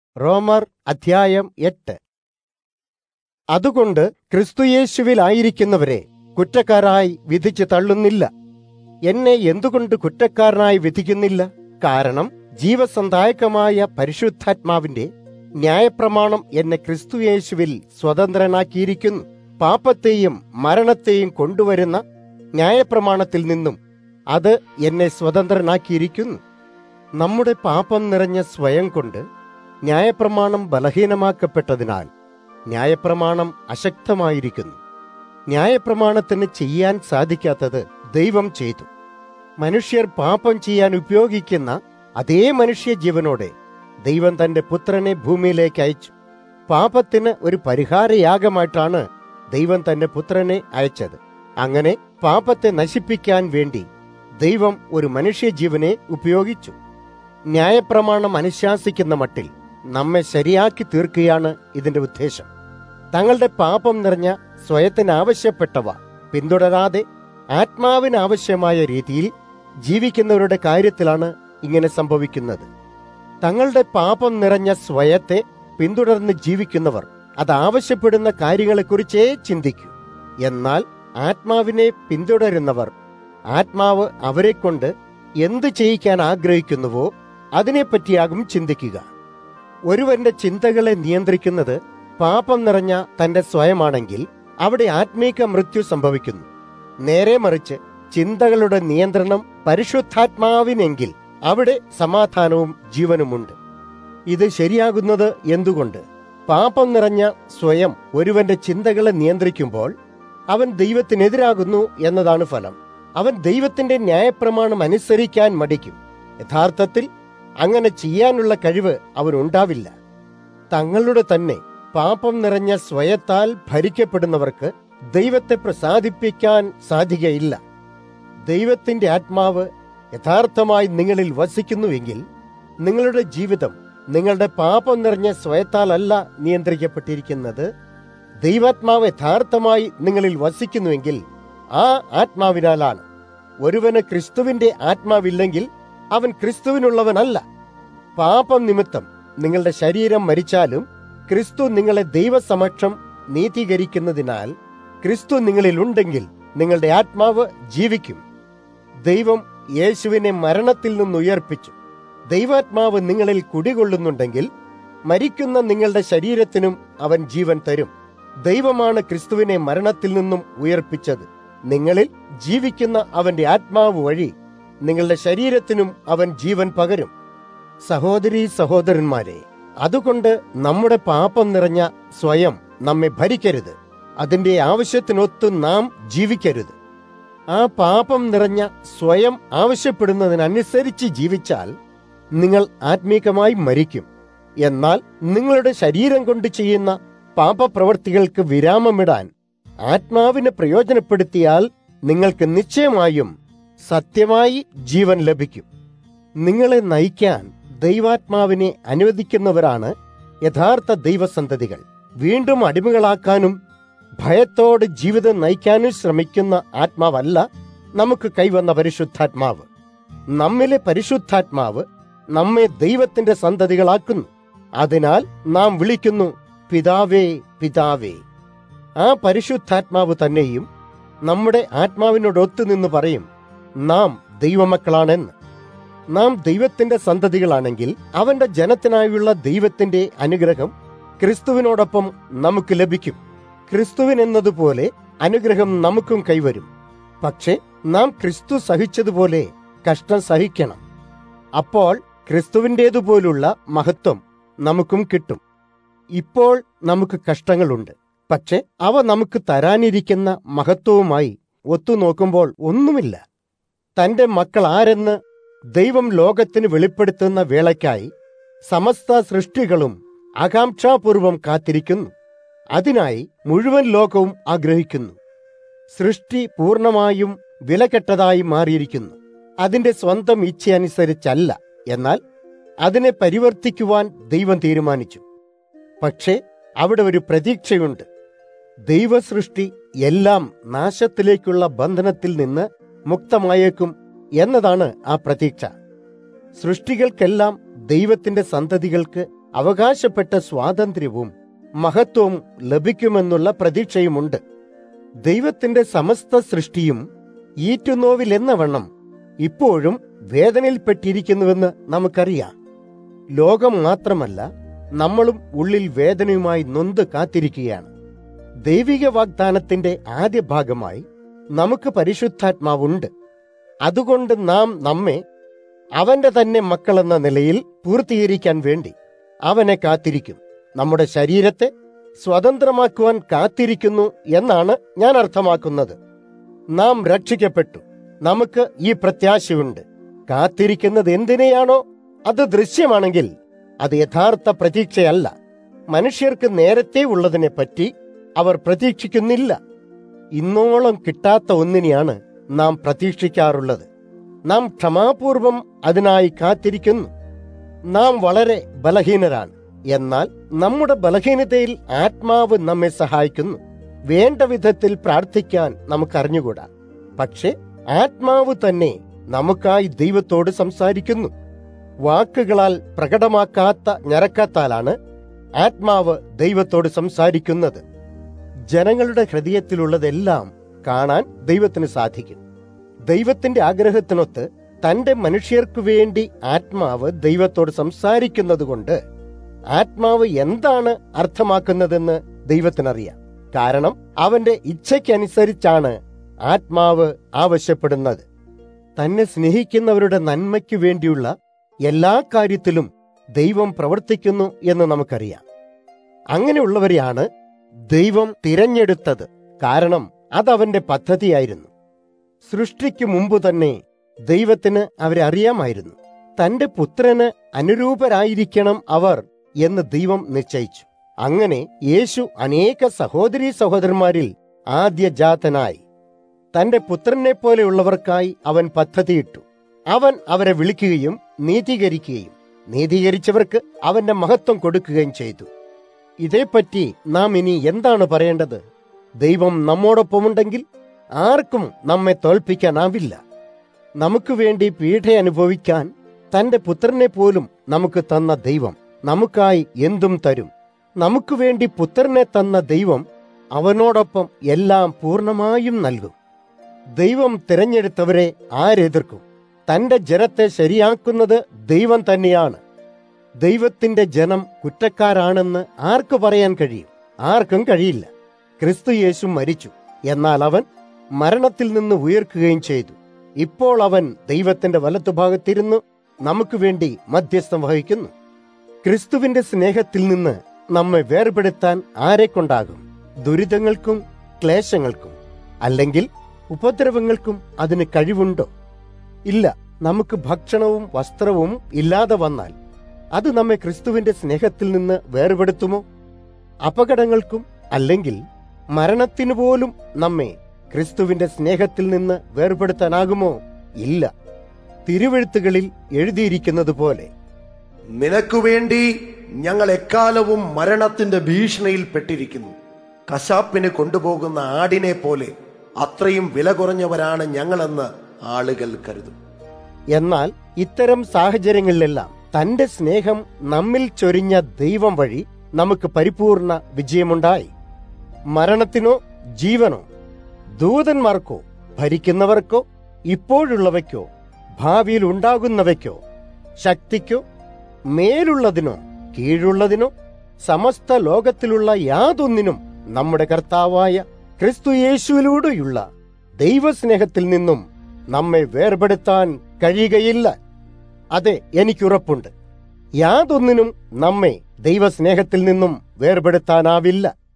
റോമർ അധ്യായം 8. അതുകൊണ്ട് ക്രിസ്തുയേശുവിലായിരിക്കുന്നവരെ കുറ്റക്കാരായി വിധിച്ചു തള്ളുന്നില്ല. എന്നെ എന്തുകൊണ്ട് കുറ്റക്കാരനായി വിധിക്കുന്നില്ല? കാരണം ജീവസന്ധായകമായ പരിശുദ്ധാത്മാവിന്റെ ന്യായപ്രമാണം എന്നെ ക്രിസ്തുയേശുവിൽ സ്വതന്ത്രനാക്കിയിരിക്കുന്നു. പാപത്തെയും മരണത്തെയും കൊണ്ടുവരുന്ന ന്യായപ്രമാണത്തിൽ നിന്നും അത് എന്നെ സ്വതന്ത്രനാക്കിയിരിക്കുന്നു. നമ്മുടെ പാപം നിറഞ്ഞ സ്വയം കൊണ്ട് ന്യായപ്രമാണം ബലഹീനമാക്കപ്പെട്ടതിനാൽ ന്യായപ്രമാണം അശക്തമായിരിക്കുന്നു. ന്യായപ്രമാണത്തിന് ചെയ്യാൻ സാധിക്കാത്തത് ദൈവം ചെയ്തു. മനുഷ്യർ പാപം ചെയ്യാൻ ഉപയോഗിക്കുന്ന അതേ മനുഷ്യജീവനോടെ ദൈവം തന്റെ പുത്രനെ ഭൂമിയിലേക്ക് അയച്ചു. പാപത്തിന് ഒരു പരിഹാരയാഗമായിട്ടാണ് ദൈവം തന്റെ പുത്രനെ അയച്ചത്. അങ്ങനെ പാപത്തെ നശിപ്പിക്കാൻ വേണ്ടി ദൈവം ഒരു മനുഷ്യജീവനെ ഉപയോഗിച്ചു. ന്യായപ്രമാണം അനുശാസിക്കുന്ന മട്ടിൽ നമ്മെ ശരിയാക്കി തീർക്കുകയാണ് ഇതിന്റെ ഉദ്ദേശം. തങ്ങളുടെ പാപം നിറഞ്ഞ സ്വയത്തിനാവശ്യപ്പെട്ടവ പിന്തുടരാതെ ആത്മാവിനാവശ്യമായ രീതിയിൽ ജീവിക്കുന്നവരുടെ കാര്യത്തിലാണ് ഇങ്ങനെ സംഭവിക്കുന്നത്. തങ്ങളുടെ പാപം നിറഞ്ഞ സ്വയത്തെ പിന്തുടർന്ന് ജീവിക്കുന്നവർ അത് ആവശ്യപ്പെടുന്ന കാര്യങ്ങളെക്കുറിച്ചേ ചിന്തിക്കൂ. എന്നാൽ ആത്മാവിനെ പിന്തുടരുന്നവർ ആത്മാവ് അവരെക്കൊണ്ട് എന്ത് ചെയ്യിക്കാൻ ആഗ്രഹിക്കുന്നുവോ അതിനെപ്പറ്റിയാകും ചിന്തിക്കുക. ഒരുവന്റെ ചിന്തകളെ നിയന്ത്രിക്കുന്നത് പാപം നിറഞ്ഞ തന്റെ സ്വയമാണെങ്കിൽ അവിടെ ആത്മീക മൃത്യു സംഭവിക്കുന്നു. നേരെ മറിച്ച് ചിന്തകളുടെ നിയന്ത്രണം പരിശുദ്ധാത്മാവിനെങ്കിൽ അവിടെ സമാധാനവും ജീവനുമുണ്ട്. ഇത് ശരിയാകുന്നത് എന്തുകൊണ്ട്? പാപം നിറഞ്ഞ സ്വയം ഒരുവന്റെ ചിന്തകളെ നിയന്ത്രിക്കുമ്പോൾ അവൻ ദൈവത്തിനെതിരാകുന്നു എന്നതാണ് ഫലം. അവൻ ദൈവത്തിന്റെ ന്യായപ്രമാണം അനുസരിക്കാൻ മടിക്കും. യഥാർത്ഥത്തിൽ അങ്ങനെ ചെയ്യാനുള്ള കഴിവ് അവനുണ്ടാവില്ല. തങ്ങളുടെ തന്നെ പാപം നിറഞ്ഞ സ്വയത്താൽ ഭരിക്കപ്പെടുന്നവർക്ക് ദൈവത്തെ പ്രസാദിപ്പിക്കാൻ സാധിക്കയില്ല. ദൈവത്തിന്റെ ആത്മാവ് യഥാർത്ഥമായി നിങ്ങളിൽ വസിക്കുന്നുവെങ്കിൽ നിങ്ങളുടെ ജീവിതം നിങ്ങളുടെ പാപം നിറഞ്ഞ സ്വയത്താലല്ല നിയന്ത്രിക്കപ്പെട്ടിരിക്കുന്നത്. ദൈവാത്മാവ് യഥാർത്ഥമായി നിങ്ങളിൽ വസിക്കുന്നുവെങ്കിൽ ആ ആത്മാവിനാലാണ്. ഒരുവന് ക്രിസ്തുവിന്റെ ആത്മാവില്ലെങ്കിൽ അവൻ ക്രിസ്തുവിനുള്ളവനല്ല. പാപം നിമിത്തം നിങ്ങളുടെ ശരീരം മരിച്ചാലും ക്രിസ്തു നിങ്ങളെ ദൈവസമക്ഷം നീതീകരിക്കുന്നതിനാൽ ക്രിസ്തു നിങ്ങളിലുണ്ടെങ്കിൽ നിങ്ങളുടെ ആത്മാവ് ജീവിക്കും. ദൈവം യേശുവിനെ മരണത്തിൽ നിന്ന് ഉയർപ്പിച്ചു. ദൈവാത്മാവ് നിങ്ങളിൽ കുടികൊള്ളുന്നുണ്ടെങ്കിൽ മരിക്കുന്ന നിങ്ങളുടെ ശരീരത്തിനും അവൻ ജീവൻ തരും. ദൈവമാണ് ക്രിസ്തുവിനെ മരണത്തിൽ നിന്നും ഉയർപ്പിച്ചത്. നിങ്ങളിൽ ജീവിക്കുന്ന അവന്റെ ആത്മാവ് വഴി നിങ്ങളുടെ ശരീരത്തിനും അവൻ ജീവൻ പകരും. സഹോദരീ സഹോദരന്മാരെ, അതുകൊണ്ട് നമ്മുടെ പാപം നിറഞ്ഞ സ്വയം നമ്മെ ഭരിക്കരുത്. അതിന്റെ ആവശ്യത്തിനൊത്ത് നാം ജീവിക്കരുത്. ആ പാപം നിറഞ്ഞ സ്വയം ആവശ്യപ്പെടുന്നതിനനുസരിച്ച് ജീവിച്ചാൽ നിങ്ങൾ ആത്മീകമായി മരിക്കും. എന്നാൽ നിങ്ങളുടെ ശരീരം കൊണ്ട് ചെയ്യുന്ന പാപപ്രവൃത്തികൾക്ക് വിരാമമിടാൻ ആത്മാവിനെ പ്രയോജനപ്പെടുത്തിയാൽ നിങ്ങൾക്ക് നിശ്ചയമായും സത്യമായി ജീവൻ ലഭിക്കും. നിങ്ങളെ നയിക്കാൻ ദൈവാത്മാവിനെ അനുവദിക്കുന്നവരാണ് യഥാർത്ഥ ദൈവസന്തതികൾ. വീണ്ടും അടിമകളാക്കാനും ഭയത്തോട് ജീവിതം നയിക്കാനും ശ്രമിക്കുന്ന ആത്മാവല്ല നമുക്ക് കൈവന്ന പരിശുദ്ധാത്മാവ്. നമ്മിലെ പരിശുദ്ധാത്മാവ് നമ്മെ ദൈവത്തിന്റെ സന്തതികളാക്കുന്നു. അതിനാൽ നാം വിളിക്കുന്നു, പിതാവേ, പിതാവേ. ആ പരിശുദ്ധാത്മാവ് തന്നെയും നമ്മുടെ ആത്മാവിനോടൊത്തു നിന്ന് പറയും, നാം ദൈവമക്കളാണെന്ന്. നാം ദൈവത്തിന്റെ സന്തതികളാണെങ്കിൽ അവന്റെ ജനത്തിനായുള്ള ദൈവത്തിന്റെ അനുഗ്രഹം ക്രിസ്തുവിനോടൊപ്പം നമുക്ക് ലഭിക്കും. ക്രിസ്തുവിനെന്നതുപോലെ അനുഗ്രഹം നമുക്കും കൈവരും. പക്ഷെ നാം ക്രിസ്തു സഹിച്ചതുപോലെ കഷ്ടം സഹിക്കണം. അപ്പോൾ ക്രിസ്തുവിൻ്റേതുപോലുള്ള മഹത്വം നമുക്കും കിട്ടും. ഇപ്പോൾ നമുക്ക് കഷ്ടങ്ങളുണ്ട്. പക്ഷെ അവ നമുക്ക് തരാനിരിക്കുന്ന മഹത്വവുമായി ഒത്തുനോക്കുമ്പോൾ ഒന്നുമില്ല. തന്റെ മക്കൾ ആരെന്ന് ദൈവം ലോകത്തിന് വെളിപ്പെടുത്തുന്ന വേളയ്ക്കായി സമസ്ത സൃഷ്ടികളും ആകാംക്ഷാപൂർവം കാത്തിരിക്കുന്നു. അതിനായി മുഴുവൻ ലോകവും ആഗ്രഹിക്കുന്നു. സൃഷ്ടി പൂർണ്ണമായും വിലകെട്ടതായി മാറിയിരിക്കുന്നു. അതിന്റെ സ്വന്തം ഇച്ഛയനുസരിച്ചല്ല, എന്നാൽ അതിനെ പരിവർത്തിക്കുവാൻ ദൈവം തീരുമാനിച്ചു. പക്ഷേ അവിടെ ഒരു പ്രതീക്ഷയുണ്ട്. ദൈവസൃഷ്ടി എല്ലാം നാശത്തിലേക്കുള്ള ബന്ധനത്തിൽ നിന്ന് മുക്തമായേക്കും എന്നതാണ് ആ പ്രതീക്ഷ. സൃഷ്ടികൾക്കെല്ലാം ദൈവത്തിന്റെ സന്തതികൾക്ക് അവകാശപ്പെട്ട സ്വാതന്ത്ര്യവും മഹത്വവും ലഭിക്കുമെന്നുള്ള പ്രതീക്ഷയുമുണ്ട്. ദൈവത്തിന്റെ സമസ്ത സൃഷ്ടിയും ഈറ്റുനോവിലെന്ന വണ്ണം ഇപ്പോഴും വേദനയിൽപ്പെട്ടിരിക്കുന്നുവെന്ന് നമുക്കറിയാം. ലോകം മാത്രമല്ല, നമ്മളും ഉള്ളിൽ വേദനയുമായി നൊന്ത് കാത്തിരിക്കുകയാണ്. ദൈവിക വാഗ്ദാനത്തിന്റെ ആദ്യ ഭാഗമായി നമുക്ക് പരിശുദ്ധാത്മാവുണ്ട്. അതുകൊണ്ട് നാം നമ്മെ അവന്റെ തന്നെ മക്കളെന്ന നിലയിൽ പൂർത്തീകരിക്കാൻ വേണ്ടി അവനെ കാത്തിരിക്കും. നമ്മുടെ ശരീരത്തെ സ്വതന്ത്രമാക്കുവാൻ കാത്തിരിക്കുന്നു എന്നാണ് ഞാൻ അർത്ഥമാക്കുന്നത്. നാം രക്ഷിക്കപ്പെട്ടു. നമുക്ക് ഈ പ്രത്യാശയുണ്ട്. കാത്തിരിക്കുന്നത് എന്തിനെയാണോ അത് ദൃശ്യമാണെങ്കിൽ അത് യഥാർത്ഥ പ്രതീക്ഷയല്ല. മനുഷ്യർക്ക് നേരത്തെ ഉള്ളതിനെ പറ്റി അവർ പ്രതീക്ഷിക്കുന്നില്ല. ഇന്നോളം കിട്ടാത്ത ഒന്നിനെയാണ് നാം പ്രതീക്ഷിക്കാറുള്ളത്. നാം ക്ഷമാപൂർവം അതിനായി കാത്തിരിക്കുന്നു. നാം വളരെ ബലഹീനരാണ്. എന്നാൽ നമ്മുടെ ബലഹീനതയിൽ ആത്മാവ് നമ്മെ സഹായിക്കുന്നു. വേണ്ട വിധത്തിൽ പ്രാർത്ഥിക്കാൻ നമുക്കറിഞ്ഞുകൂടാ. പക്ഷെ ആത്മാവ് തന്നെ നമുക്കായി ദൈവത്തോട് സംസാരിക്കുന്നു. വാക്കുകളാൽ പ്രകടമാക്കാത്ത ഞരക്കത്താലാണ് ആത്മാവ് ദൈവത്തോട് സംസാരിക്കുന്നത്. ജനങ്ങളുടെ ഹൃദയത്തിലുള്ളതെല്ലാം കാണാൻ ദൈവത്തിന് സാധിക്കും. ദൈവത്തിന്റെ ആഗ്രഹത്തിനൊത്ത് തന്റെ മനുഷ്യർക്കു വേണ്ടി ആത്മാവ് ദൈവത്തോട് സംസാരിക്കുന്നതുകൊണ്ട് ആത്മാവ് എന്താണ് അർത്ഥമാക്കുന്നതെന്ന് ദൈവത്തിനറിയാം. കാരണം അവന്റെ ഇച്ഛയ്ക്കനുസരിച്ചാണ് ആത്മാവ് ആവശ്യപ്പെടുന്നത്. തന്നെ സ്നേഹിക്കുന്നവരുടെ നന്മയ്ക്കു വേണ്ടിയുള്ള എല്ലാ കാര്യത്തിലും ദൈവം പ്രവർത്തിക്കുന്നു എന്ന് നമുക്കറിയാം. അങ്ങനെയുള്ളവരെയാണ് ദൈവം തിരഞ്ഞെടുത്തത്. കാരണം അതവന്റെ പദ്ധതിയായിരുന്നു. സൃഷ്ടിക്കു മുമ്പ് തന്നെ ദൈവത്തിന് അവരെ അറിയാമായിരുന്നു. തന്റെ പുത്രന് അനുരൂപരായിരിക്കണം അവർ എന്ന് ദൈവം നിശ്ചയിച്ചു. അങ്ങനെ യേശു അനേക സഹോദരീ സഹോദരന്മാരിൽ ആദ്യജാതനായി. തന്റെ പുത്രനെ പോലെയുള്ളവർക്കായി അവൻ പദ്ധതിയിട്ടു. അവൻ അവരെ വിളിക്കുകയും നീതീകരിക്കുകയും നീതീകരിച്ചവർക്ക് അവന്റെ മഹത്വം കൊടുക്കുകയും ചെയ്തു. ഇതേപ്പറ്റി നാം ഇനി എന്താണ് പറയേണ്ടത്? ദൈവം നമ്മോടൊപ്പമുണ്ടെങ്കിൽ ആർക്കും നമ്മെ തോൽപ്പിക്കാനാവില്ല. നമുക്ക് വേണ്ടി പീഡ അനുഭവിക്കാൻ തന്റെ പുത്രനെ പോലും നമുക്ക് തന്ന ദൈവം നമുക്കായി എന്തും തരും. നമുക്ക് വേണ്ടി പുത്രനെ തന്ന ദൈവം അവനോടൊപ്പം എല്ലാം പൂർണ്ണമായും നൽകും. ദൈവം തിരഞ്ഞെടുത്തവരെ ആരെതിർക്കും? തന്റെ ജനത്തെ ശരിയാക്കുന്നത് ദൈവം തന്നെയാണ്. ദൈവത്തിന്റെ ജനം കുറ്റക്കാരാണെന്ന് ആർക്ക് പറയാൻ കഴിയും? ആർക്കും കഴിയില്ല. ക്രിസ്തു യേശു മരിച്ചു, എന്നാൽ അവൻ മരണത്തിൽ നിന്ന് ഉയർക്കുകയും ചെയ്തു. ഇപ്പോൾ അവൻ ദൈവത്തിന്റെ വലത്തുഭാഗത്തിരുന്ന് നമുക്ക് വേണ്ടി മധ്യസ്ഥം വഹിക്കുന്നു. ക്രിസ്തുവിന്റെ സ്നേഹത്തിൽ നിന്ന് നമ്മെ വേർപെടുത്താൻ ആരെക്കൊണ്ടാകും? ദുരിതങ്ങൾക്കും ക്ലേശങ്ങൾക്കും അല്ലെങ്കിൽ ഉപദ്രവങ്ങൾക്കും അതിന് കഴിവുണ്ടോ? ഇല്ല. നമുക്ക് ഭക്ഷണവും വസ്ത്രവും ഇല്ലാതെ വന്നാൽ അത് നമ്മെ ക്രിസ്തുവിന്റെ സ്നേഹത്തിൽ നിന്ന് വേർപെടുത്തുമോ? അപകടങ്ങൾക്കും അല്ലെങ്കിൽ മരണത്തിനു പോലും നമ്മെ ക്രിസ്തുവിന്റെ സ്നേഹത്തിൽ നിന്ന് വേർപെടുത്താനാകുമോ? ഇല്ല. തിരുവെഴുത്തുകളിൽ എഴുതിയിരിക്കുന്നത് പോലെ, നിനക്കു വേണ്ടി ഞങ്ങൾ എക്കാലവും മരണത്തിന്റെ ഭീഷണിയിൽ പെട്ടിരിക്കുന്നു. കശാപ്പിന് കൊണ്ടുപോകുന്ന ആടിനെ പോലെ അത്രയും വില കുറഞ്ഞവരാണ് ഞങ്ങളെന്ന് ആളുകൾ കരുതും. എന്നാൽ ഇത്തരം സാഹചര്യങ്ങളിലെല്ലാം തന്റെ സ്നേഹം നമ്മിൽ ചൊരിഞ്ഞ ദൈവം വഴി നമുക്ക് പരിപൂർണ വിജയമുണ്ടായി. മരണത്തിനോ ജീവനോ, ദൂതന്മാർക്കോ, ഭരിക്കുന്നവർക്കോ, ഇപ്പോഴുള്ളവയ്ക്കോ, ഭാവിയിൽ ഉണ്ടാകുന്നവയ്ക്കോ, ശക്തിക്കോ, മേലുള്ളതിനോ കീഴുള്ളതിനോ, സമസ്ത ലോകത്തിലുള്ള യാതൊന്നിനും നമ്മുടെ കർത്താവായ ക്രിസ്തു യേശുവിലൂടെയുള്ള ദൈവസ്നേഹത്തിൽ നിന്നും നമ്മെ വേർപെടുത്താൻ കഴിയുകയില്ല. അതെ, എനിക്കുറപ്പുണ്ട്. യാതൊന്നിനും നമ്മെ ദൈവസ്നേഹത്തിൽ നിന്നും വേർപെടുത്താനാവില്ല.